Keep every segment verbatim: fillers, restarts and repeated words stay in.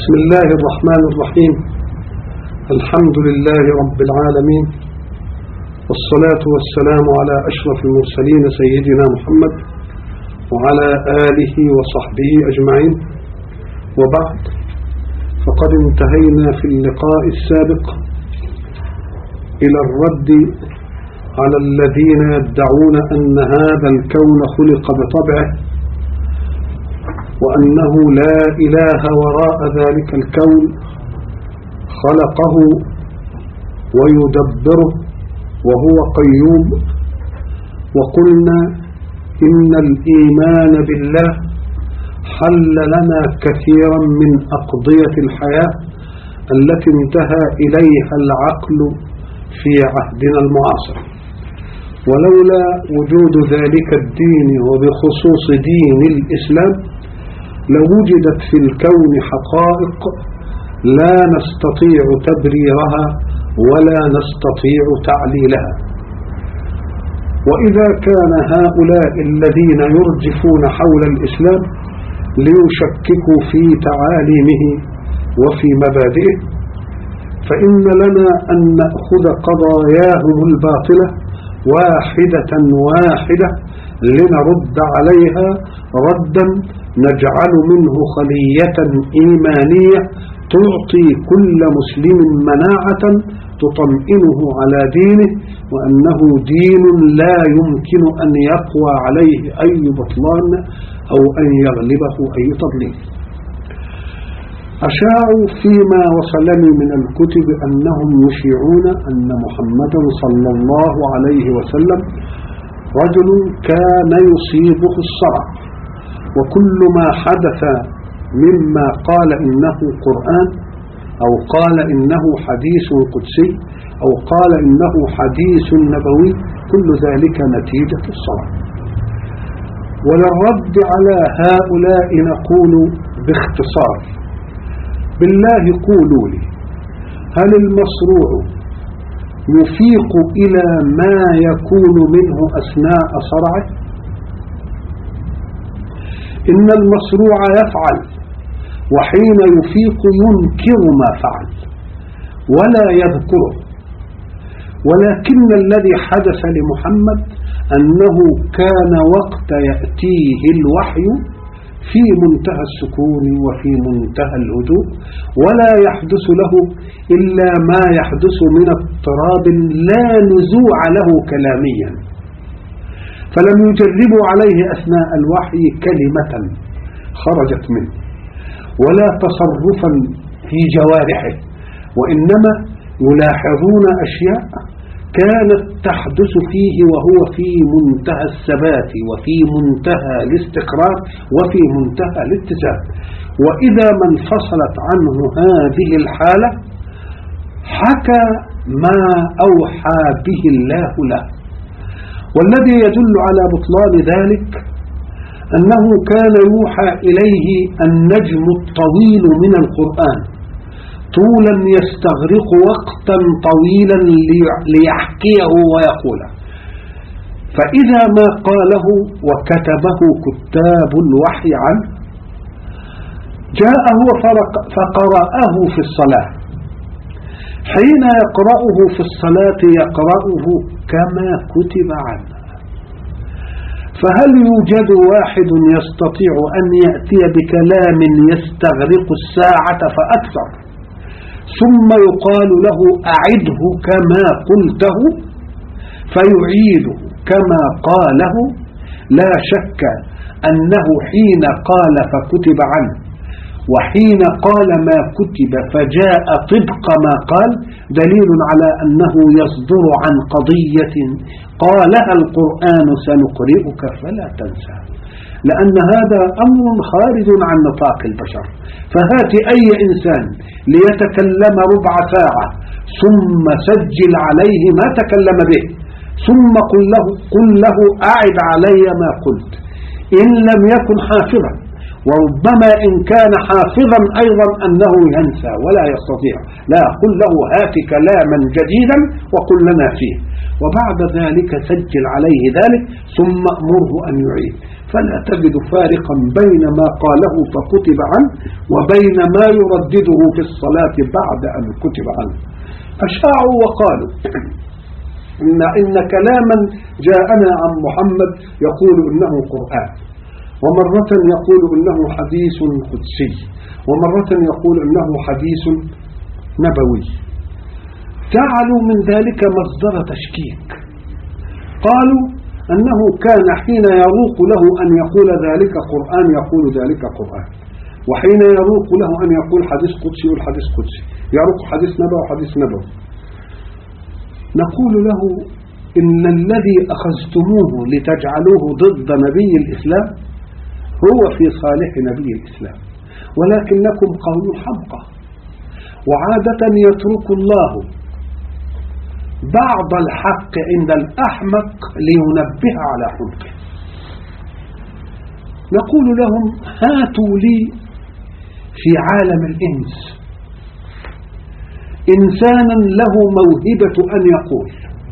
بسم الله الرحمن الرحيم. الحمد لله رب العالمين، والصلاة والسلام على أشرف المرسلين سيدنا محمد وعلى آله وصحبه أجمعين، وبعد، فقد انتهينا في اللقاء السابق إلى الرد على الذين يدعون أن هذا الكون خلق بطبعه، وأنه لا إله وراء ذلك الكون خلقه ويدبره وهو قيوم. وقلنا إن الإيمان بالله حل لنا كثيرا من أقضية الحياة التي انتهى إليها العقل في عهدنا المعاصر، ولولا وجود ذلك الدين وبخصوص دين الإسلام لوجدت في الكون حقائق لا نستطيع تبريرها ولا نستطيع تعليلها. وإذا كان هؤلاء الذين يرجفون حول الإسلام ليشككوا في تعاليمه وفي مبادئه، فإن لنا أن نأخذ قضاياهم الباطلة واحدة واحدة لنرد عليها ردا نجعل منه خلية إيمانية تعطي كل مسلم مناعة تطمئنه على دينه، وأنه دين لا يمكن أن يقوى عليه أي بطلان أو أن يغلبه أي تضليل. أشاعوا فيما وصلني من الكتب أنهم يشيعون أن محمدا صلى الله عليه وسلم رجل كان يصيبه الصرع، وكل ما حدث مما قال إنه قرآن أو قال إنه حديث قدسي أو قال إنه حديث نبوي كل ذلك نتيجة الصرع. وللرد على هؤلاء نقول باختصار: بالله قولوا لي، هل المصروع يفيق إلى ما يكون منه أثناء صرعه؟ إن المصروع يفعل، وحين يفيق ينكر ما فعل ولا يذكره. ولكن الذي حدث لمحمد أنه كان وقت يأتيه الوحي في منتهى السكون وفي منتهى الهدوء، ولا يحدث له إلا ما يحدث من اضطراب لا نزوع له كلاميا، فلم يجربوا عليه أثناء الوحي كلمة خرجت منه ولا تصرفا في جوارحه، وإنما يلاحظون أشياء كانت تحدث فيه وهو في منتهى الثبات وفي منتهى الاستقرار وفي منتهى الاتزان. وإذا ما انفصلت عنه هذه الحالة حكى ما أوحى به الله له. والذي يدل على بطلان ذلك أنه كان يوحى إليه النجم الطويل من القرآن طولا يستغرق وقتا طويلا ليحكيه ويقوله، فإذا ما قاله وكتبه كتاب الوحي عنه جاءه فقرأه في الصلاة. حين يقرأه في الصلاة يقرأه كما كتب عنه. فهل يوجد واحد يستطيع أن يأتي بكلام يستغرق الساعة فأكثر ثم يقال له أعده كما قلته فيعيده كما قاله؟ لا شك أنه حين قال فكتب عنه وحين قال ما كتب فجاء طبق ما قال دليل على أنه يصدر عن قضية قالها القرآن سنقرئك فلا تنسى، لأن هذا أمر خارج عن نطاق البشر. فهات أي إنسان ليتكلم ربع ساعة ثم سجل عليه ما تكلم به ثم قل له, قل له أعد علي ما قلت، إن لم يكن حافظا، وربما إن كان حافظا أيضا أنه ينسى ولا يستطيع. لا، قل له هات كلاما جديدا وقل لنا فيه، وبعد ذلك سجل عليه ذلك ثم أمره أن يعيد. فلا تجد فارقا بين ما قاله فكتب عنه وبين ما يردده في الصلاة بعد أن كتب عنه. أشاعوا وقالوا إن, إن كلاما جاءنا عن محمد يقول إنه قرآن، ومرة يقول إنه حديث قدسي، ومرة يقول إنه حديث نبوي. جعلوا من ذلك مصدر تشكيك. قالوا أنه كان حين يروق له أن يقول ذلك قرآن يقول ذلك قرآن، وحين يروق له أن يقول حديث قدسي يقول حديث قدسي، يروق حديث نبوي وحديث نبوي. نقول له إن الذي أخذتموه لتجعلوه ضد نبي الإسلام هو في صالح نبي الإسلام، ولكنكم قوم حمقى، وعادة يترك الله بعض الحق عند الأحمق لينبه على حمقه. نقول لهم هاتوا لي في عالم الإنس إنسانا له موهبة أن يقول،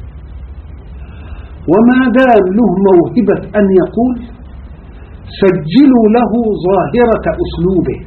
وما دام له موهبة أن يقول سجلوا له ظاهرة أسلوبه،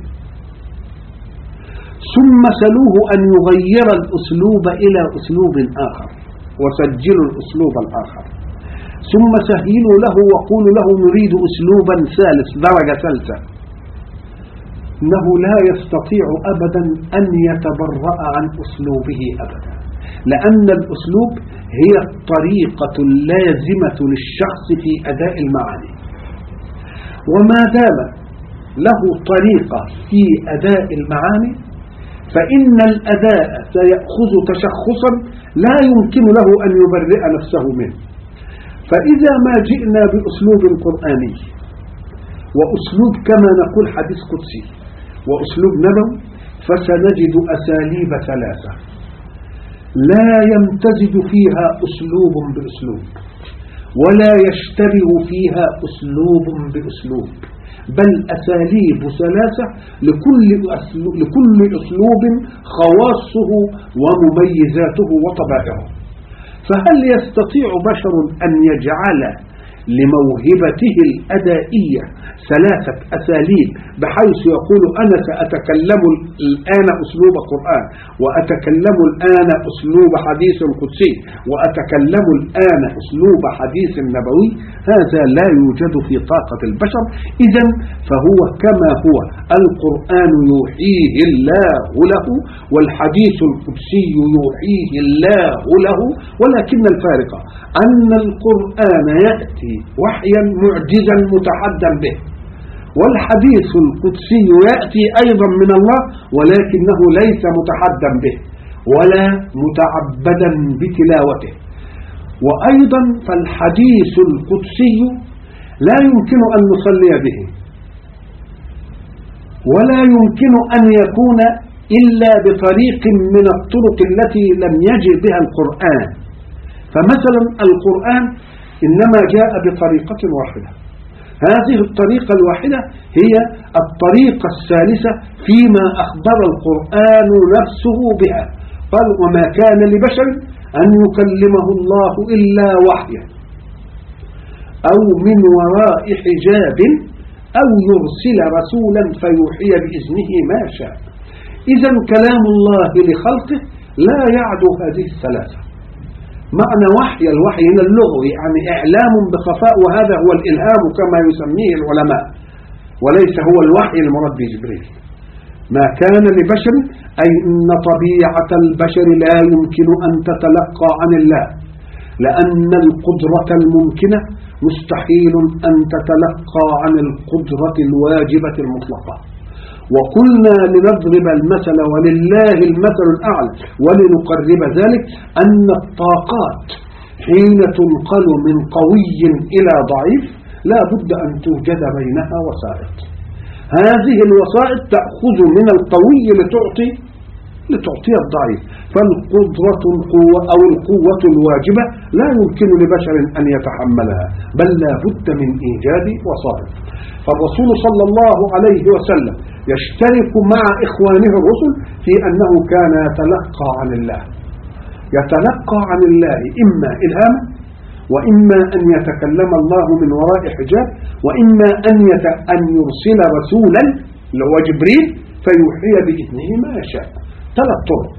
ثم سلوه أن يغير الأسلوب إلى أسلوب آخر، وسجلوا الأسلوب الآخر، ثم سهلوا له وقولوا له نريد أسلوبا ثالث درجة ثالثة. إنه لا يستطيع أبدا أن يتبرأ عن أسلوبه أبدا، لأن الأسلوب هي الطريقة اللازمة للشخص في أداء المعاني، وما دام له طريقة في أداء المعاني فإن الأداء سيأخذ تشخصا لا يمكن له أن يبرئ نفسه منه. فإذا ما جئنا بأسلوب قرآني وأسلوب كما نقول حديث قدسي وأسلوب نبوي، فسنجد أساليب ثلاثة لا يمتزج فيها أسلوب بأسلوب، ولا يشتبه فيها أسلوب بأسلوب، بل أساليب ثلاثة لكل أسلوب, لكل أسلوب خواصه ومميزاته وطبائعه. فهل يستطيع بشر أن يجعل لموهبته الأدائية ثلاثة أساليب بحيث يقول أنا سأتكلم الآن أسلوب قرآن، وأتكلم الآن أسلوب حديث قدسي، وأتكلم الآن أسلوب حديث نبوي؟ هذا لا يوجد في طاقة البشر. إذن فهو كما هو، القرآن يوحيه الله له والحديث القدسي يوحيه الله له، ولكن الفارق أن القرآن يأتي وحيا معجزا متحدا به، والحديث القدسي يأتي أيضا من الله ولكنه ليس متحدا به ولا متعبدا بتلاوته. وأيضا فالحديث القدسي لا يمكن أن نصلي به، ولا يمكن أن يكون إلا بطريق من الطرق التي لم يجئ بها القرآن. فمثلا القرآن إنما جاء بطريقة واحدة، هذه الطريقة الواحدة هي الطريقة الثالثة فيما أخبر القرآن نفسه بها. قال وما كان لبشر أن يكلمه الله إلا وحيا أو من وراء حجاب أو يرسل رسولا فيوحي بإذنه ما شاء. إذن كلام الله لخلقه لا يعدو هذه الثلاثة. معنى وحي، الوحي هنا اللغوي يعني إعلام بخفاء، وهذا هو الإلهام كما يسميه العلماء، وليس هو الوحي المراد به جبريل. ما كان لبشر أي إن طبيعة البشر لا يمكن أن تتلقى عن الله، لأن القدرة الممكنة مستحيل أن تتلقى عن القدرة الواجبة المطلقة. وقلنا لنضرب المثل ولله المثل الأعلى ولنقرب ذلك أن الطاقات حين تنقل من قوي إلى ضعيف لا بد أن توجد بينها وسائط. هذه الوسائط تأخذ من القوي لتعطي لتعطي الضعيف. فالقدرة القوة أو القوة الواجبة لا يمكن لبشر أن يتحملها، بل لا بد من إيجاد وسائط. فالرسول صلى الله عليه وسلم يشترك مع إخوانه الرسل في أنه كان يتلقى عن الله، يتلقى عن الله إما إلهاما وإما أن يتكلم الله من وراء حجاب، وإما أن, يت... أن يرسل رسولا اللي هو جبريل فيوحي بإذنه ما يشاء. ثلاث طرق.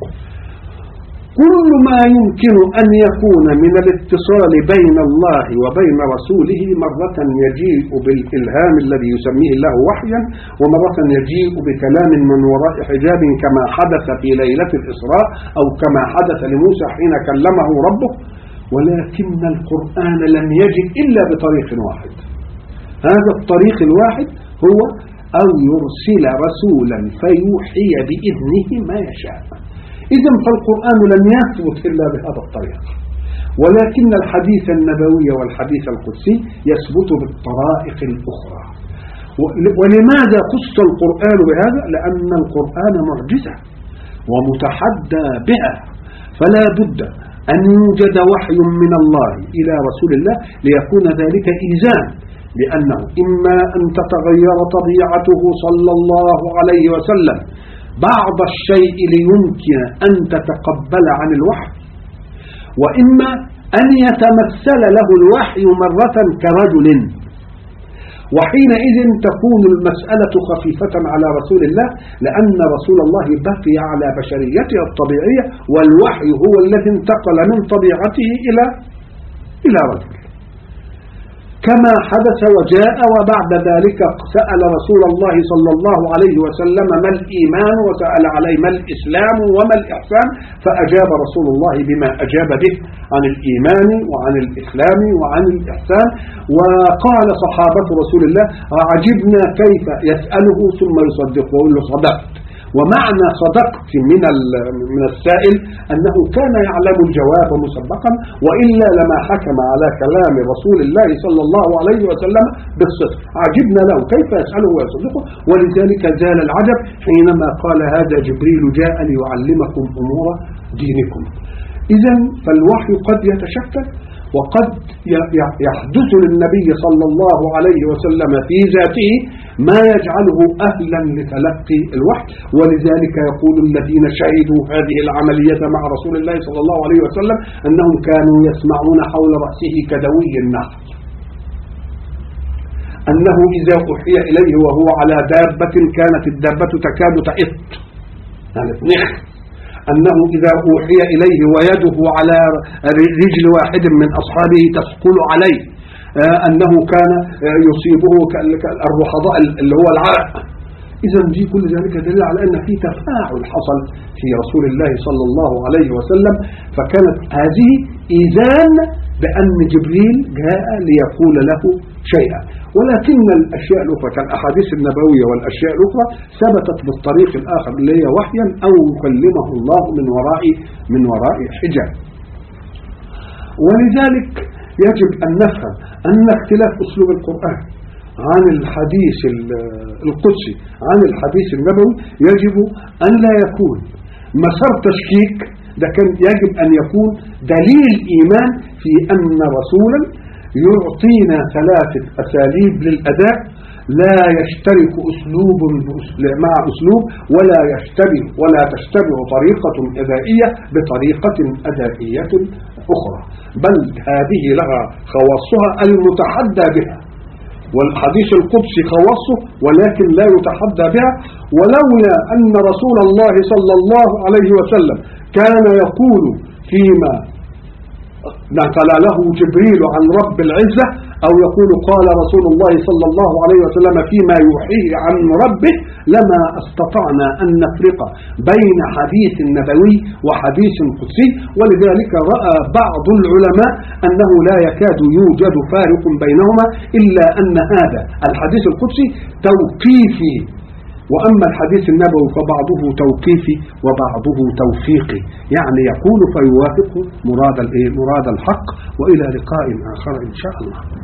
كل ما يمكن أن يكون من الاتصال بين الله وبين رسوله مرة يجيء بالإلهام الذي يسميه الله وحيا، ومرة يجيء بكلام من وراء حجاب كما حدث في ليلة الإسراء أو كما حدث لموسى حين كلمه ربه. ولكن القرآن لم يجد إلا بطريق واحد. هذا الطريق الواحد هو أو يرسل رسولا فيوحي بإذنه ما يشاء. إذن فالقرآن لم يثبت إلا بهذا الطريق، ولكن الحديث النبوي والحديث القدسي يثبت بالطرائق الأخرى. ولماذا خص القرآن بهذا؟ لأن القرآن معجزة ومتحدى بها، فلا بد أن يوجد وحي من الله إلى رسول الله ليكون ذلك إيزان، لأنه إما أن تتغير طبيعته صلى الله عليه وسلم بعض الشيء ليمكن أن تتقبل عن الوحي، وإما أن يتمثل له الوحي مرة كرجل، وحينئذ تكون المسألة خفيفة على رسول الله، لأن رسول الله بقي على بشريته الطبيعية، والوحي هو الذي انتقل من طبيعته إلى إلى رجل كما حدث وجاء. وبعد ذلك سأل رسول الله صلى الله عليه وسلم ما الإيمان، وسأل عليه ما الإسلام وما الإحسان، فأجاب رسول الله بما أجاب به عن الإيمان وعن الإسلام وعن الإحسان. وقال صحابة رسول الله عجبنا كيف يسأله ثم يصدق ويقول له صدقت. ومعنى صدقت من من السائل أنه كان يعلم الجواب مسبقا، وإلا لما حكم على كلام رسول الله صلى الله عليه وسلم بالصدق. عجبنا له كيف يسأله ويصدقه، ولذلك زال العجب حينما قال هذا جبريل جاء ليعلمكم أمور دينكم. إذن فالوحي قد يتشكل، وقد يحدث للنبي صلى الله عليه وسلم في ذاته ما يجعله أهلا لتلقي الوحي. ولذلك يقول الذين شهدوا هذه العملية مع رسول الله صلى الله عليه وسلم أنهم كانوا يسمعون حول رأسه كدوي النحل، أنه إذا أوحي إليه وهو على دابة كانت الدابة تكاد تئط يعني تنخ، أنه إذا أوحي إليه ويده على رجل واحد من أصحابه تثقل عليه، أنه كان يصيبه الرحضاء اللي هو العرق. إذا دي كل ذلك دليل على أن في تفاعل حصل في رسول الله صلى الله عليه وسلم. فكانت هذه إذان بأن جبريل جاء ليقول له شيئا. ولكن الأشياء الأخرى كالأحاديث النبوية والأشياء الأخرى ثبتت بالطريق الآخر اللي هي وحيا أو يكلمه الله من وراء من وراء حجاب. ولذلك يجب أن نفهم أن اختلاف أسلوب القرآن عن الحديث القدسي عن الحديث النبوي يجب أن لا يكون مسار تشكيك، ده كان يجب أن يكون دليل إيمان في أن رسولا يعطينا ثلاثة أساليب للأداء لا يشترك أسلوب مع أسلوب، ولا يشتبه ولا تشتبه طريقة أدائية بطريقة أدائية أخرى، بل هذه لها خواصها المتحدى بها، والحديث القدسي خواصه ولكن لا يتحدى بها. ولولا أن رسول الله صلى الله عليه وسلم كان يقول فيما نقل له جبريل عن رب العزة، أو يقول قال رسول الله صلى الله عليه وسلم فيما يوحيه عن ربه، لما استطعنا أن نفرق بين حديث نبوي وحديث قدسي. ولذلك رأى بعض العلماء أنه لا يكاد يوجد فارق بينهما، إلا أن هذا الحديث القدسي توقيفي، وأما الحديث النبوي فبعضه توقيفي وبعضه توفيقي، يعني يقول فيوافق مراد مراد الحق. وإلى لقاء آخر إن شاء الله.